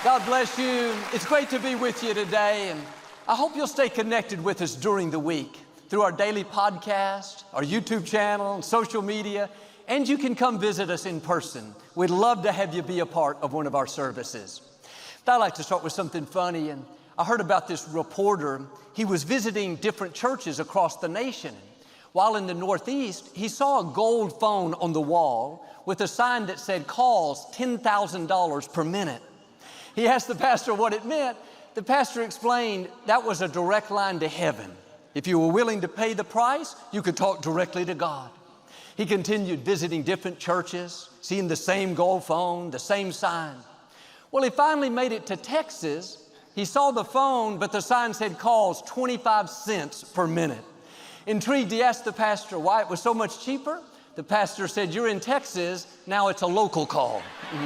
God bless you. It's great to be with you today, and I hope you'll stay connected with us during the week through our daily podcast, our YouTube channel, and social media, and you can come visit us in person. We'd love to have you be a part of one of our services. But I'd like to start with something funny, and I heard about this reporter. He was visiting different churches across the nation. While in the Northeast, he saw a gold phone on the wall with a sign that said, "Calls $10,000 per minute." He asked the pastor what it meant. The pastor explained that was a direct line to heaven. If you were willing to pay the price, you could talk directly to God. He continued visiting different churches, seeing the same gold phone, the same sign. Well, he finally made it to Texas. He saw the phone, but the sign said calls 25 cents per minute. Intrigued, he asked the pastor why it was so much cheaper. The pastor said, "You're in Texas, now it's a local call."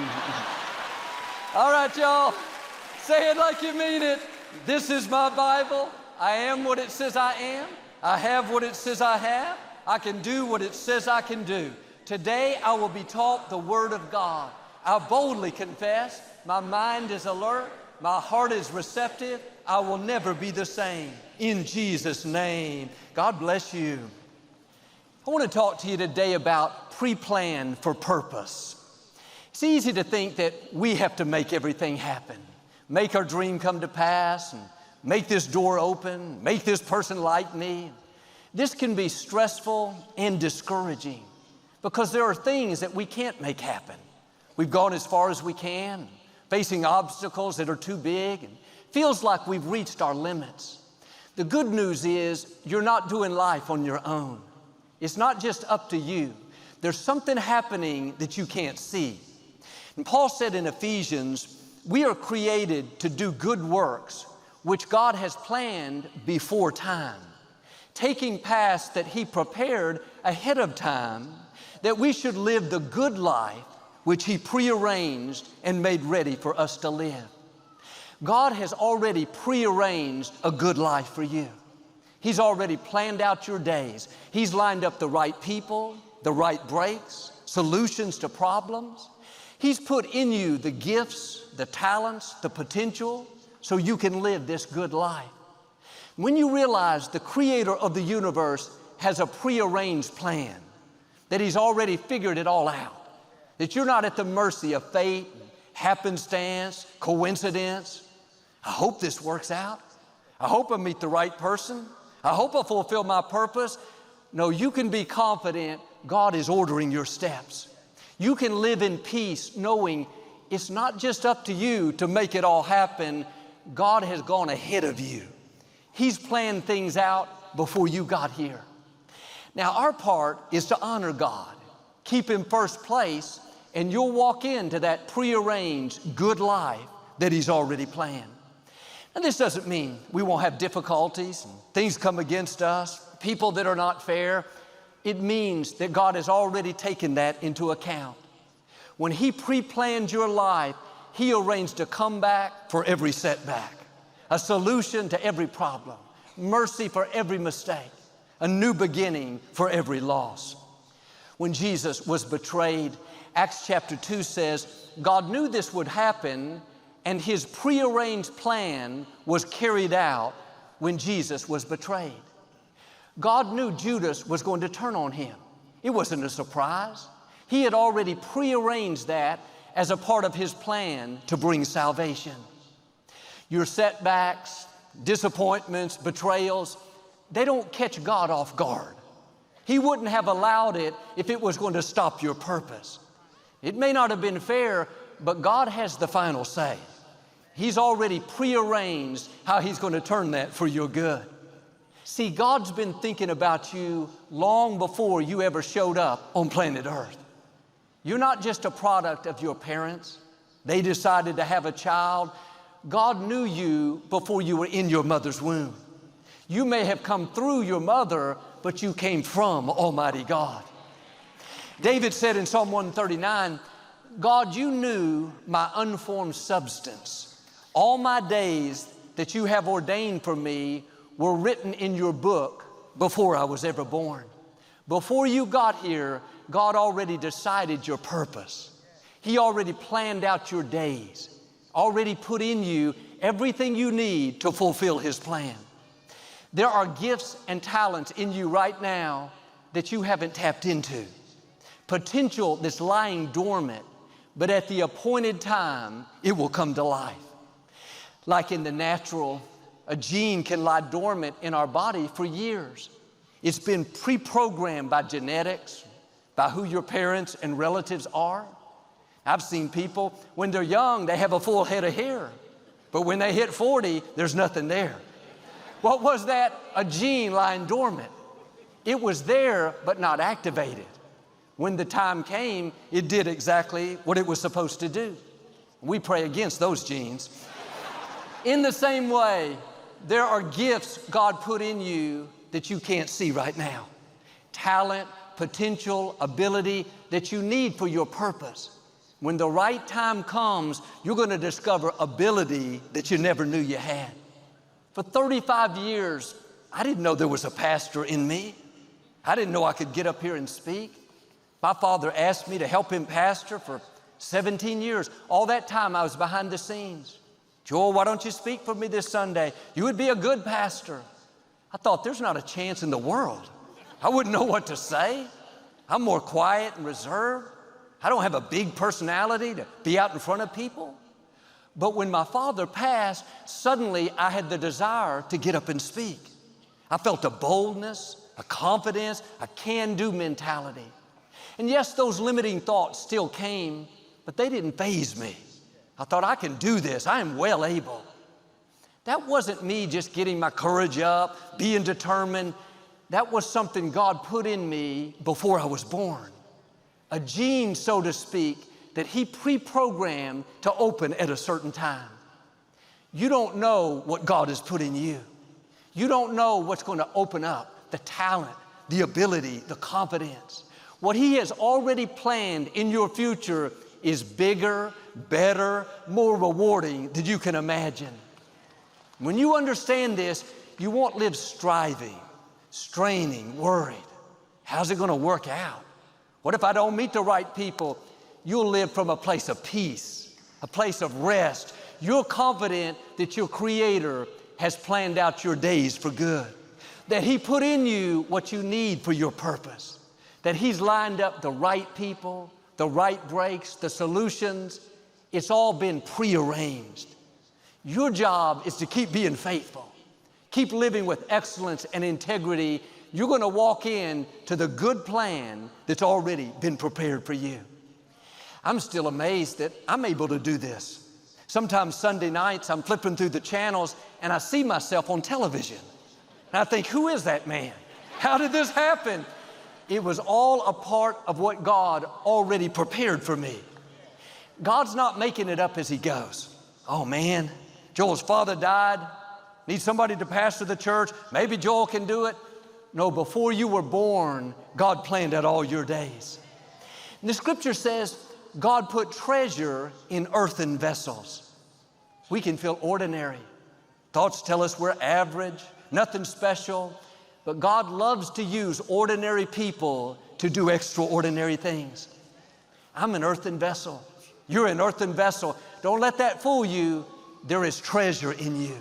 All right, y'all, say it like you mean it. This is my Bible. I am what it says I am. I have what it says I have. I can do what it says I can do. Today, I will be taught the Word of God. I boldly confess, my mind is alert, my heart is receptive. I will never be the same. In Jesus' name, God bless you. I want to talk to you today about pre-plan for purpose. It's easy to think that we have to make everything happen, make our dream come to pass, and make this door open, make this person like me. This can be stressful and discouraging because there are things that we can't make happen. We've gone as far as we can, facing obstacles that are too big, and feels like we've reached our limits. The good news is you're not doing life on your own. It's not just up to you. There's something happening that you can't see. And Paul said in Ephesians, we are created to do good works, which God has planned before time, taking paths that He prepared ahead of time, that we should live the good life which He prearranged and made ready for us to live. God has already prearranged a good life for you. He's already planned out your days. He's lined up the right people, the right breaks, solutions to problems. He's put in you the gifts, the talents, the potential, so you can live this good life. When you realize the Creator of the universe has a prearranged plan, that He's already figured it all out, that you're not at the mercy of fate, happenstance, coincidence. I hope this works out. I hope I meet the right person. I hope I fulfill my purpose. No, you can be confident God is ordering your steps. You can live in peace knowing it's not just up to you to make it all happen. God has gone ahead of you. He's planned things out before you got here. Now, our part is to honor God, keep Him first place, and you'll walk into that prearranged good life that He's already planned. And this doesn't mean we won't have difficulties and things come against us, people that are not fair. It means that God has already taken that into account. When He pre-planned your life, He arranged a comeback for every setback, a solution to every problem, mercy for every mistake, a new beginning for every loss. When Jesus was betrayed, Acts chapter 2 says, God knew this would happen, and His prearranged plan was carried out when Jesus was betrayed. God knew Judas was going to turn on Him. It wasn't a surprise. He had already prearranged that as a part of His plan to bring salvation. Your setbacks, disappointments, betrayals, they don't catch God off guard. He wouldn't have allowed it if it was going to stop your purpose. It may not have been fair, but God has the final say. He's already prearranged how He's going to turn that for your good. See, God's been thinking about you long before you ever showed up on planet Earth. You're not just a product of your parents. They decided to have a child. God knew you before you were in your mother's womb. You may have come through your mother, but you came from Almighty God. David said in Psalm 139, God, you knew my unformed substance. All my days that you have ordained for me were written in your book before I was ever born. Before you got here, God already decided your purpose. He already planned out your days, already put in you everything you need to fulfill His plan. There are gifts and talents in you right now that you haven't tapped into. Potential that's lying dormant, but at the appointed time, it will come to life. Like in the natural, a gene can lie dormant in our body for years. It's been pre-programmed by genetics, by who your parents and relatives are. I've seen people, when they're young, they have a full head of hair. But when they hit 40, there's nothing there. What was that? A gene lying dormant. It was there, but not activated. When the time came, it did exactly what it was supposed to do. We pray against those genes. In the same way, there are gifts God put in you that you can't see right now. Talent, potential, ability that you need for your purpose. When the right time comes, you're going to discover ability that you never knew you had. For 35 years, I didn't know there was a pastor in me. I didn't know I could get up here and speak. My father asked me to help him pastor for 17 years. All that time I was behind the scenes. Joel, why don't you speak for me this Sunday? You would be a good pastor. I thought, there's not a chance in the world. I wouldn't know what to say. I'm more quiet and reserved. I don't have a big personality to be out in front of people. But when my father passed, suddenly I had the desire to get up and speak. I felt a boldness, a confidence, a can-do mentality. And yes, those limiting thoughts still came, but they didn't faze me. I thought, I can do this. I am well able. That wasn't me just getting my courage up, being determined. That was something God put in me before I was born. A gene, so to speak, that He pre-programmed to open at a certain time. You don't know what God has put in you. You don't know what's going to open up, the talent, the ability, the confidence. What He has already planned in your future is bigger, better, more rewarding than you can imagine. When you understand this, you won't live striving, straining, worried. How's it going to work out? What if I don't meet the right people? You'll live from a place of peace, a place of rest. You're confident that your Creator has planned out your days for good, that He put in you what you need for your purpose, that He's lined up the right people, the right breaks, the solutions. It's all been prearranged. Your job is to keep being faithful, keep living with excellence and integrity. You're going to walk in to the good plan that's already been prepared for you. I'm still amazed that I'm able to do this. Sometimes Sunday nights I'm flipping through the channels and I see myself on television. And I think, who is that man? How did this happen? It was all a part of what God already prepared for me. God's not making it up as He goes. Oh man, Joel's father died. Need somebody to pastor the church. Maybe Joel can do it. No, before you were born, God planned out all your days. And the scripture says, God put treasure in earthen vessels. We can feel ordinary. Thoughts tell us we're average, nothing special. But God loves to use ordinary people to do extraordinary things. I'm an earthen vessel. You're an earthen vessel. Don't let that fool you. There is treasure in you.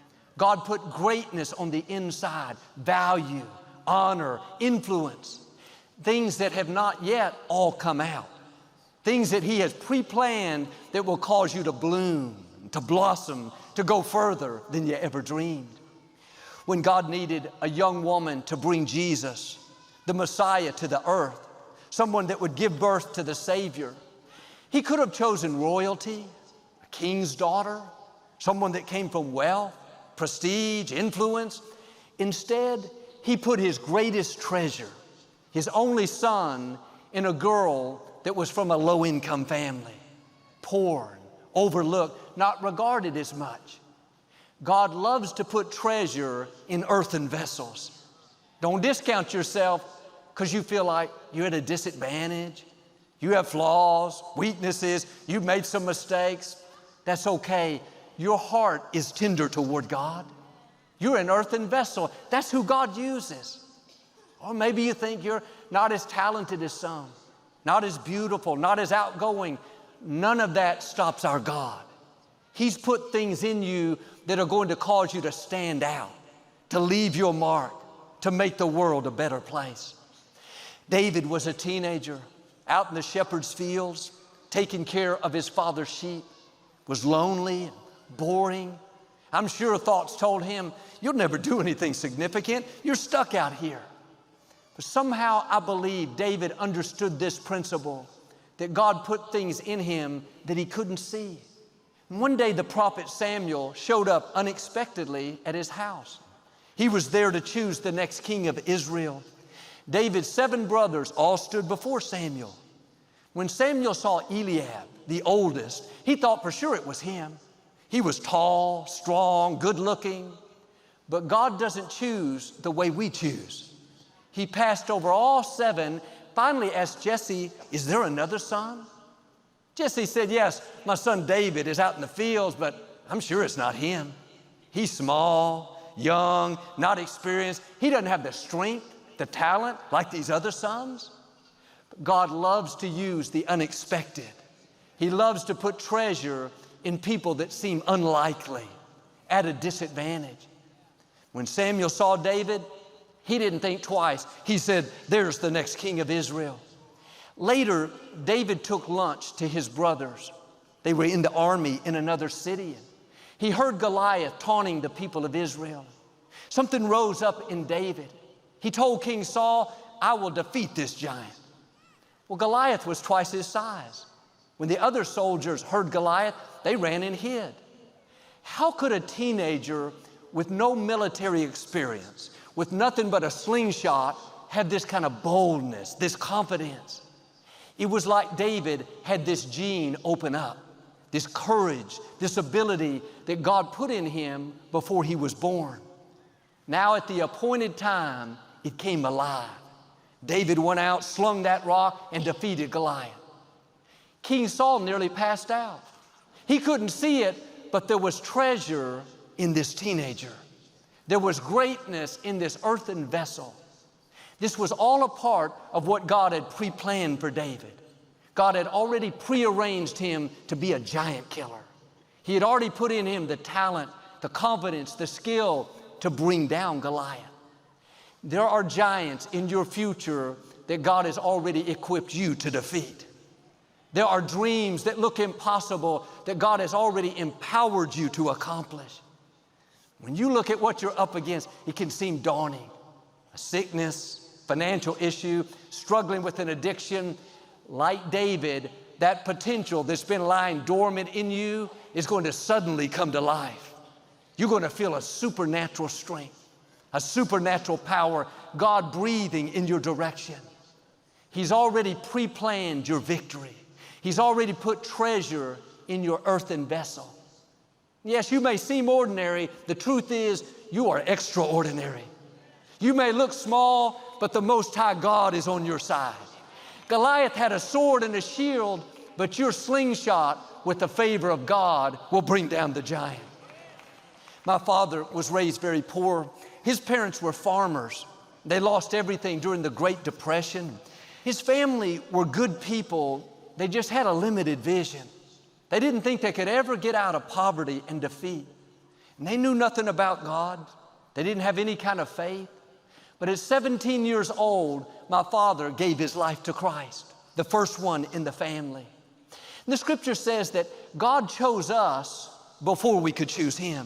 God put greatness on the inside, value, honor, influence, things that have not yet all come out, things that He has pre-planned that will cause you to bloom, to blossom, to go further than you ever dreamed. When God needed a young woman to bring Jesus, the Messiah, to the earth, someone that would give birth to the Savior, He could have chosen royalty, a king's daughter, someone that came from wealth, prestige, influence. Instead, He put His greatest treasure, His only son, in a girl that was from a low-income family, poor, overlooked, not regarded as much. God loves to put treasure in earthen vessels. Don't discount yourself because you feel like you're at a disadvantage. You have flaws, weaknesses, you've made some mistakes. That's okay. Your heart is tender toward God. You're an earthen vessel. That's who God uses. Or maybe you think you're not as talented as some, not as beautiful, not as outgoing. None of that stops our God. He's put things in you that are going to cause you to stand out, to leave your mark, to make the world a better place. David was a teenager out in the shepherd's fields, taking care of his father's sheep, was lonely and boring. I'm sure thoughts told him, you'll never do anything significant. You're stuck out here. But somehow I believe David understood this principle, that God put things in him that he couldn't see. And one day the prophet Samuel showed up unexpectedly at his house. He was there to choose the next king of Israel. David's 7 brothers all stood before Samuel. When Samuel saw Eliab, the oldest, he thought for sure it was him. He was tall, strong, good-looking. But God doesn't choose the way we choose. He passed over all 7, finally asked Jesse, is there another son? Jesse said, yes, my son David is out in the fields, but I'm sure it's not him. He's small, young, not experienced. He doesn't have the strength, the talent like these other sons. But God loves to use the unexpected. He loves to put treasure in people that seem unlikely, at a disadvantage. When Samuel saw David, he didn't think twice. He said, there's the next king of Israel. Later, David took lunch to his brothers. They were in the army in another city. He heard Goliath taunting the people of Israel. Something rose up in David. He told King Saul, I will defeat this giant. Well, Goliath was twice his size. When the other soldiers heard Goliath, they ran and hid. How could a teenager with no military experience, with nothing but a slingshot, have this kind of boldness, this confidence? It was like David had this gene open up, this courage, this ability that God put in him before he was born. Now at the appointed time, it came alive. David went out, slung that rock, and defeated Goliath. King Saul nearly passed out. He couldn't see it, but there was treasure in this teenager. There was greatness in this earthen vessel. This was all a part of what God had pre-planned for David. God had already prearranged him to be a giant killer. He had already put in him the talent, the confidence, the skill to bring down Goliath. There are giants in your future that God has already equipped you to defeat. There are dreams that look impossible that God has already empowered you to accomplish. When you look at what you're up against, it can seem daunting. A sickness, financial issue, struggling with an addiction. Like David, that potential that's been lying dormant in you is going to suddenly come to life. You're going to feel a supernatural strength, a supernatural power, God breathing in your direction. He's already pre-planned your victory. He's already put treasure in your earthen vessel. Yes, you may seem ordinary. The truth is, you are extraordinary. You may look small, but the Most High God is on your side. Goliath had a sword and a shield, but your slingshot with the favor of God will bring down the giant. My father was raised very poor. His parents were farmers. They lost everything during the Great Depression. His family were good people. They just had a limited vision. They didn't think they could ever get out of poverty and defeat. And they knew nothing about God. They didn't have any kind of faith. But at 17 years old, my father gave his life to Christ, the first one in the family. And the scripture says that God chose us before we could choose him.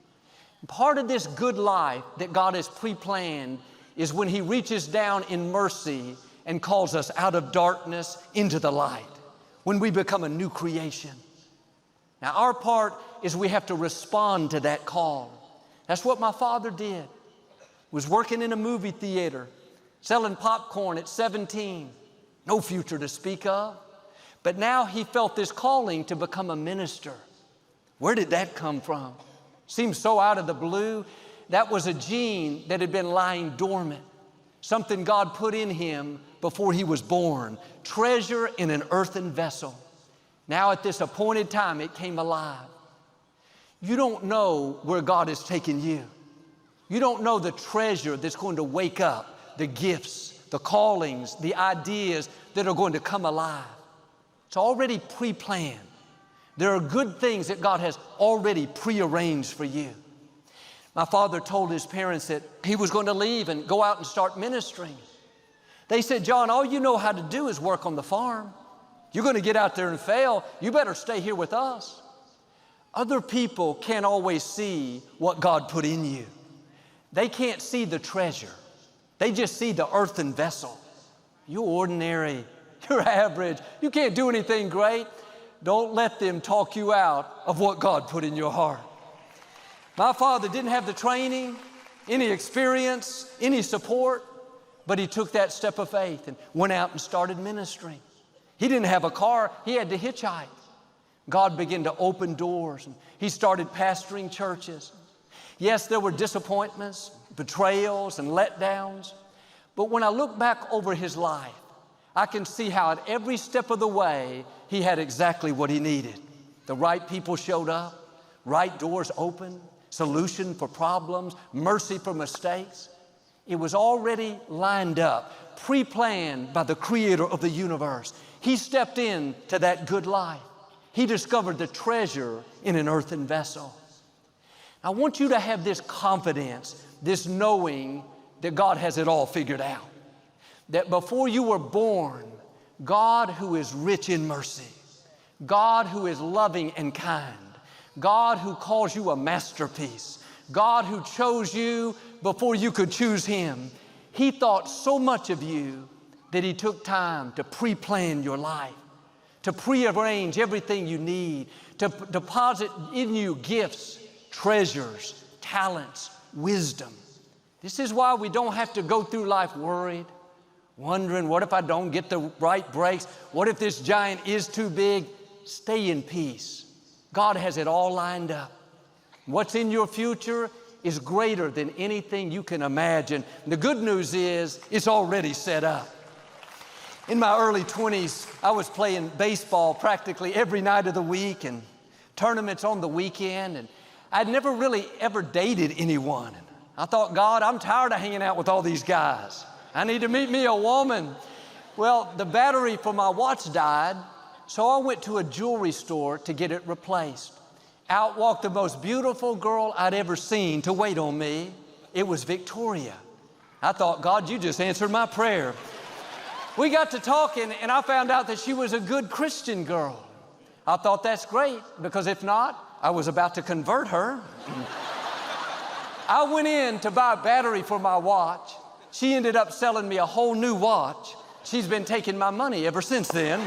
Part of this good life that God has pre-planned is when he reaches down in mercy and calls us out of darkness into the light, when we become a new creation. Now, our part is we have to respond to that call. That's what my father did. Was working in a movie theater, selling popcorn at 17. No future to speak of. But now he felt this calling to become a minister. Where did that come from? Seems so out of the blue. That was a gene that had been lying dormant. Something God put in him before he was born. Treasure in an earthen vessel. Now at this appointed time, it came alive. You don't know where God has taken you. You don't know the treasure that's going to wake up, the gifts, the callings, the ideas that are going to come alive. It's already pre-planned. There are good things that God has already prearranged for you. My father told his parents that he was going to leave and go out and start ministering. They said, John, all you know how to do is work on the farm. You're going to get out there and fail. You better stay here with us. Other people can't always see what God put in you. They can't see the treasure. They just see the earthen vessel. You're ordinary. You're average. You can't do anything great. Don't let them talk you out of what God put in your heart. My father didn't have the training, any experience, any support, but he took that step of faith and went out and started ministering. He didn't have a car. He had to hitchhike. God began to open doors, and he started pastoring churches. Yes, there were disappointments, betrayals, and letdowns. But when I look back over his life, I can see how at every step of the way, he had exactly what he needed. The right people showed up, right doors opened, solution for problems, mercy for mistakes. It was already lined up, pre-planned by the creator of the universe. He stepped into that good life. He discovered the treasure in an earthen vessel. I want you to have this confidence, this knowing that God has it all figured out. That before you were born, God who is rich in mercy, God who is loving and kind, God who calls you a masterpiece, God who chose you before you could choose Him, He thought so much of you that He took time to pre-plan your life, to prearrange everything you need, to deposit in you gifts, treasures, talents, wisdom. This is why we don't have to go through life worried, wondering, what if I don't get the right breaks? What if this giant is too big? Stay in peace. God has it all lined up. What's in your future is greater than anything you can imagine. And the good news is it's already set up. In my early 20s, I was playing baseball practically every night of the week and tournaments on the weekend. And I'd never really ever dated anyone. And I thought, God, I'm tired of hanging out with all these guys. I need to meet me a woman. Well, the battery for my watch died, so I went to a jewelry store to get it replaced. Out walked the most beautiful girl I'd ever seen to wait on me. It was Victoria. I thought, God, you just answered my prayer. We got to talking, and I found out that she was a good Christian girl. I thought, that's great, because if not, I was about to convert her. I went in to buy a battery for my watch. She ended up selling me a whole new watch. She's been taking my money ever since then.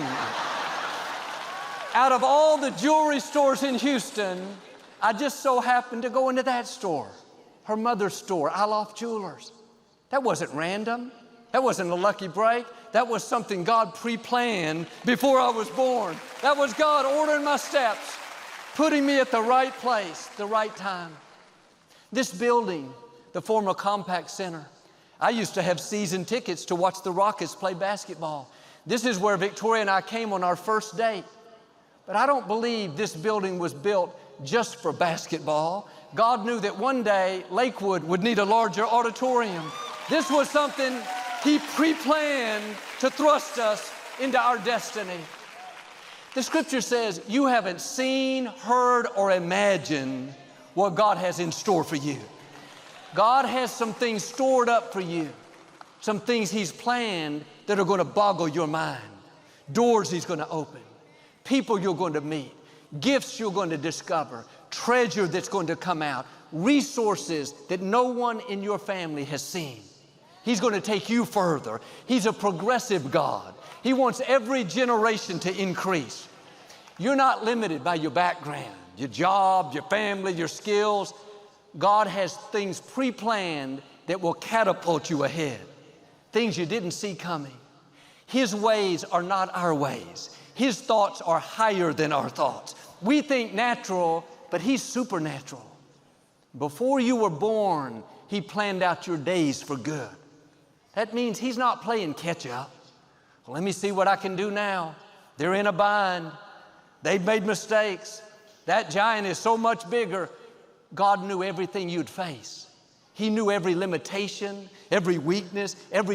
Out of all the jewelry stores in Houston, I just so happened to go into that store, her mother's store, Alof Jewelers. That wasn't random. That wasn't a lucky break. That was something God pre-planned before I was born. That was God ordering my steps, putting me at the right place, the right time. This building, the former Compaq Center, I used to have season tickets to watch the Rockets play basketball. This is where Victoria and I came on our first date. But I don't believe this building was built just for basketball. God knew that one day Lakewood would need a larger auditorium. This was something He pre-planned to thrust us into our destiny. The scripture says, you haven't seen, heard, or imagined what God has in store for you. God has some things stored up for you, some things He's planned that are going to boggle your mind, doors He's going to open, people you're going to meet, gifts you're going to discover, treasure that's going to come out, resources that no one in your family has seen. He's going to take you further. He's a progressive God. He wants every generation to increase. You're not limited by your background, your job, your family, your skills. God has things pre-planned that will catapult you ahead, things you didn't see coming. His ways are not our ways. His thoughts are higher than our thoughts. We think natural, but He's supernatural. Before you were born, He planned out your days for good. That means He's not playing catch up. Well, let me see what I can do now. They're in a bind. They've made mistakes. That giant is so much bigger. God knew everything you'd face. He knew every limitation, every weakness, every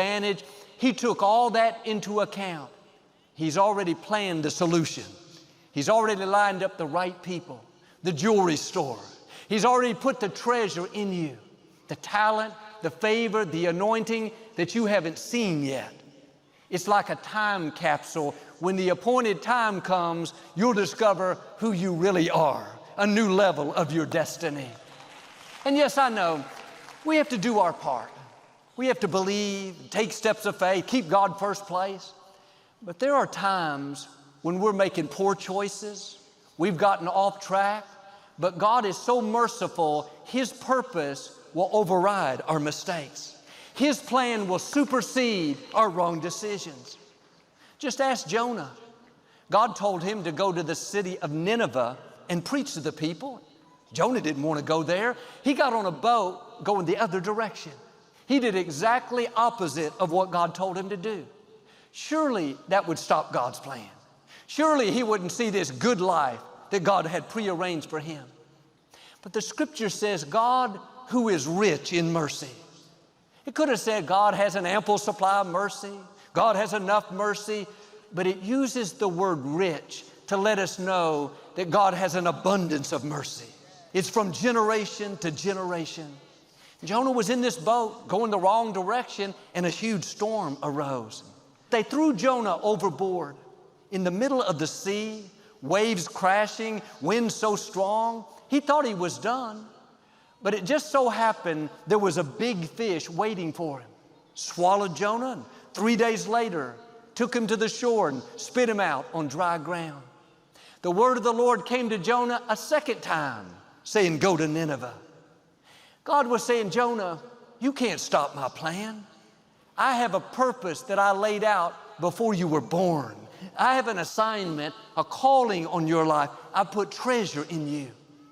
disadvantage. He took all that into account. He's already planned the solution. He's already lined up the right people, the jewelry store. He's already put the treasure in you, the talent, the favor, the anointing that you haven't seen yet. It's like a time capsule. When the appointed time comes, you'll discover who you really are, a new level of your destiny. And yes, I know, we have to do our part. We have to believe, take steps of faith, keep God first place. But there are times when we're making poor choices, we've gotten off track, but God is so merciful, His purpose will override our mistakes. His plan will supersede our wrong decisions. Just ask Jonah. God told him to go to the city of Nineveh and preach to the people. Jonah didn't want to go there. He got on a boat going the other direction. He did exactly opposite of what God told him to do. Surely that would stop God's plan. Surely he wouldn't see this good life that God had prearranged for him. But the scripture says God who is rich in mercy. It could have said God has an ample supply of mercy. God has enough mercy. But it uses the word rich to let us know that God has an abundance of mercy. It's from generation to generation. Jonah was in this boat going the wrong direction and a huge storm arose. They threw Jonah overboard in the middle of the sea, waves crashing, wind so strong. He thought he was done. But it just so happened there was a big fish waiting for him. Swallowed Jonah, and 3 days later took him to the shore and spit him out on dry ground. The word of the Lord came to Jonah a second time, saying, go to Nineveh. God was saying, Jonah, you can't stop my plan. I have a purpose that I laid out before you were born. I have an assignment, a calling on your life. I put treasure in you.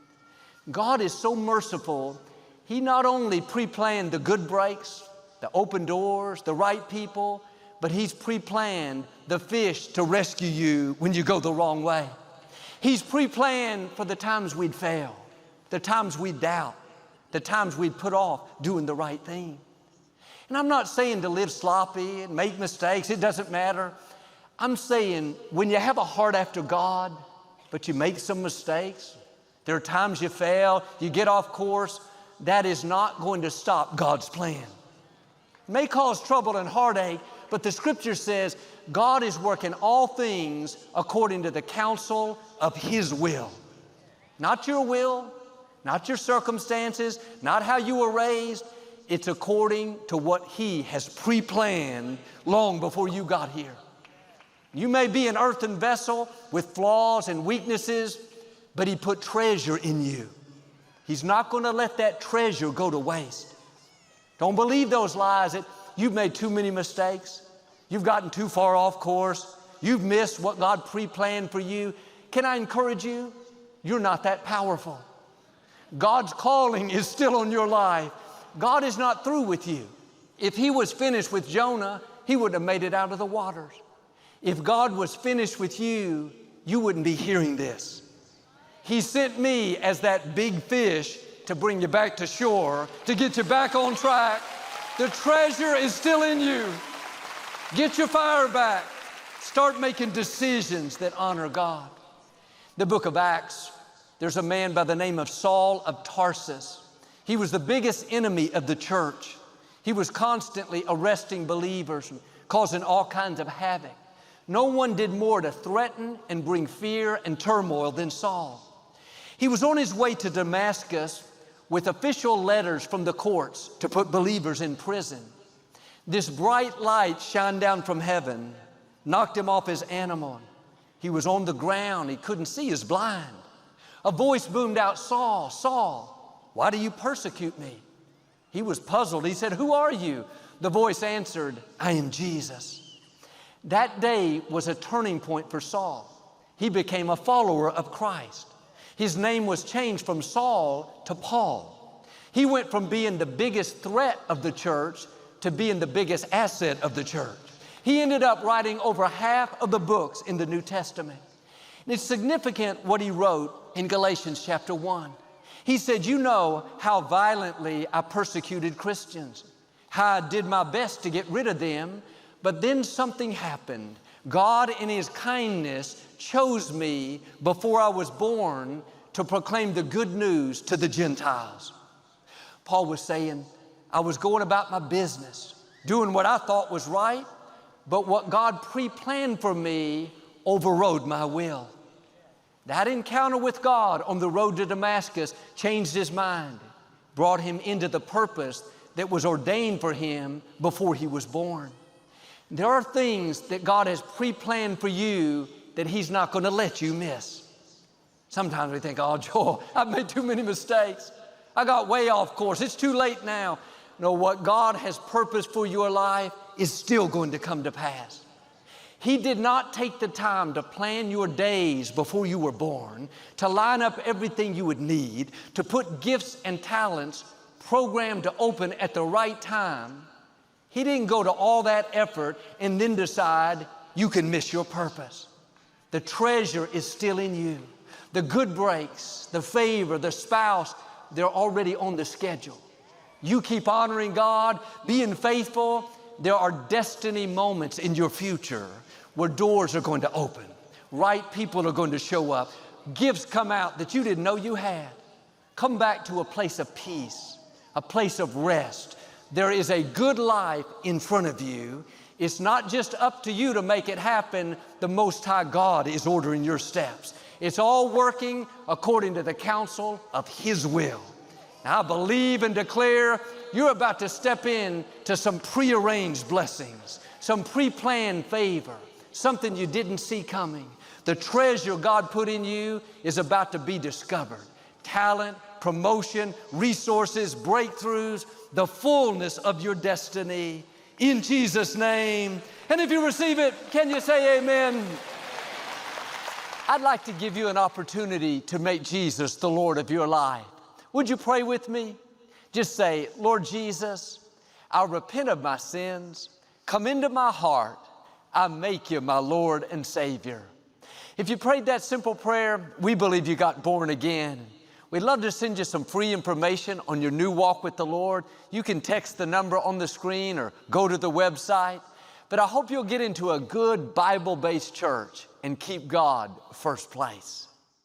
God is so merciful. He not only pre-planned the good breaks, the open doors, the right people, but He's pre-planned the fish to rescue you when you go the wrong way. He's pre-planned for the times we'd fail, the times we'd doubt, the times we'd put off doing the right thing. And I'm not saying to live sloppy and make mistakes. It doesn't matter. I'm saying when you have a heart after God, but you make some mistakes, there are times you fail, you get off course, that is not going to stop God's plan. It may cause trouble and heartache, but the scripture says God is working all things according to the counsel of His will. Not your will, not your circumstances, not how you were raised. It's according to what He has pre-planned long before you got here. You may be an earthen vessel with flaws and weaknesses, but He put treasure in you. He's not going to let that treasure go to waste. Don't believe those lies that you've made too many mistakes. You've gotten too far off course. You've missed what God pre-planned for you. Can I encourage you? You're not that powerful. God's calling is still on your life. God is not through with you. If He was finished with Jonah, He wouldn't have made it out of the waters. If God was finished with you, you wouldn't be hearing this. He sent me as that big fish to bring you back to shore, to get you back on track. The treasure is still in you. Get your fire back. Start making decisions that honor God. The book of Acts, there's a man by the name of Saul of Tarsus. He was the biggest enemy of the church. He was constantly arresting believers and causing all kinds of havoc. No one did more to threaten and bring fear and turmoil than Saul. He was on his way to Damascus with official letters from the courts to put believers in prison. This bright light shined down from heaven, knocked him off his animal. He was on the ground. He couldn't see. He was blind. A voice boomed out, Saul, Saul, why do you persecute me? He was puzzled. He said, who are you? The voice answered, I am Jesus. That day was a turning point for Saul. He became a follower of Christ. His name was changed from Saul to Paul. He went from being the biggest threat of the church to being the biggest asset of the church. He ended up writing over half of the books in the New Testament. And it's significant what he wrote in Galatians chapter 1. He said, you know how violently I persecuted Christians, how I did my best to get rid of them, but then something happened. God in His kindness chose me before I was born to proclaim the good news to the Gentiles. Paul was saying, I was going about my business, doing what I thought was right, but what God pre-planned for me overrode my will. That encounter with God on the road to Damascus changed his mind, brought him into the purpose that was ordained for him before he was born. There are things that God has pre-planned for you that he's not going to let you miss. Sometimes we think, oh, Joel, I've made too many mistakes. I got way off course. It's too late now. No, what God has purposed for your life is still going to come to pass. He did not take the time to plan your days before you were born, to line up everything you would need, to put gifts and talents programmed to open at the right time. He didn't go to all that effort and then decide you can miss your purpose. The treasure is still in you. The good breaks, the favor, the spouse, they're already on the schedule. You keep honoring God, being faithful. There are destiny moments in your future where doors are going to open. Right people are going to show up. Gifts come out that you didn't know you had. Come back to a place of peace, a place of rest. There is a good life in front of you. It's not just up to you to make it happen. The Most High God is ordering your steps. It's all working according to the counsel of His will. Now, I believe and declare you're about to step in to some prearranged blessings, some pre-planned favor, something you didn't see coming. The treasure God put in you is about to be discovered. Talent, promotion, resources, breakthroughs, the fullness of your destiny in Jesus' name. And if you receive it, can you say amen? I'd like to give you an opportunity to make Jesus the Lord of your life. Would you pray with me? Just say, Lord Jesus, I repent of my sins. Come into my heart. I make you my Lord and Savior. If you prayed that simple prayer, we believe you got born again. We'd love to send you some free information on your new walk with the Lord. You can text the number on the screen or go to the website. But I hope you'll get into a good Bible-based church and keep God first place.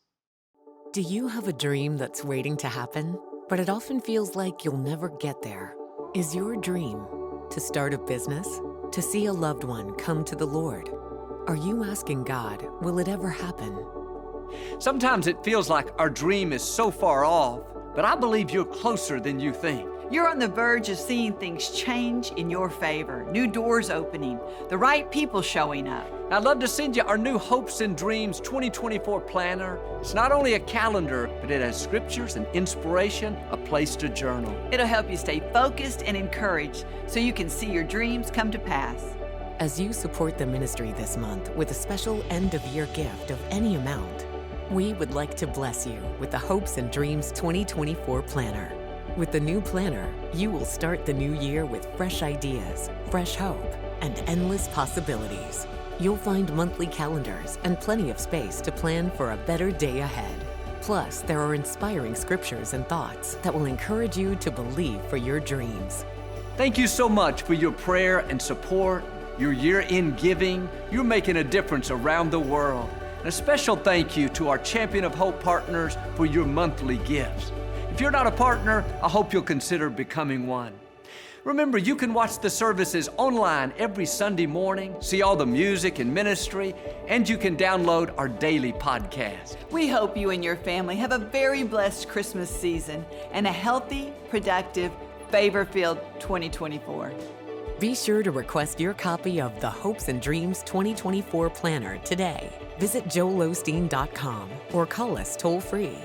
Do you have a dream that's waiting to happen, but it often feels like you'll never get there? Is your dream to start a business? To see a loved one come to the Lord? Are you asking God, will it ever happen? Sometimes it feels like our dream is so far off, but I believe you're closer than you think. You're on the verge of seeing things change in your favor, new doors opening, the right people showing up. I'd love to send you our new Hopes and Dreams 2024 planner. It's not only a calendar, but it has scriptures and inspiration, a place to journal. It'll help you stay focused and encouraged so you can see your dreams come to pass. As you support the ministry this month with a special end-of-year gift of any amount, we would like to bless you with the Hopes and Dreams 2024 planner. With the new planner, you will start the new year with fresh ideas, fresh hope, and endless possibilities. You'll find monthly calendars and plenty of space to plan for a better day ahead. Plus, there are inspiring scriptures and thoughts that will encourage you to believe for your dreams. Thank you so much for your prayer and support, your year-end giving. You're making a difference around the world. And a special thank you to our Champion of Hope partners for your monthly gifts. If you're not a partner, I hope you'll consider becoming one. Remember, you can watch the services online every Sunday morning, see all the music and ministry, and you can download our daily podcast. We hope you and your family have a very blessed Christmas season and a healthy, productive, favor-filled 2024. Be sure to request your copy of the Hopes and Dreams 2024 planner today. Visit joelosteen.com or call us toll-free.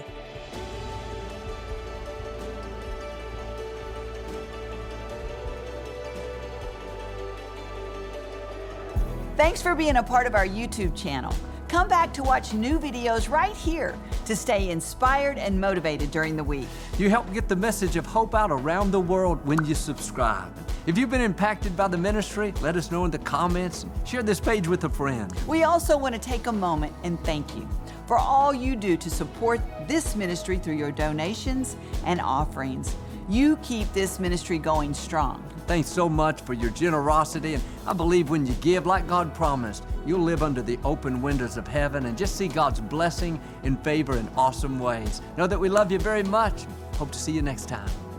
Thanks for being a part of our YouTube channel. Come back to watch new videos right here to stay inspired and motivated during the week. You help get the message of hope out around the world when you subscribe. If you've been impacted by the ministry, let us know in the comments and share this page with a friend. We also want to take a moment and thank you for all you do to support this ministry through your donations and offerings. You keep this ministry going strong. Thanks so much for your generosity, and I believe when you give like God promised, you'll live under the open windows of heaven and just see God's blessing and favor in awesome ways. Know that we love you very much. Hope to see you next time.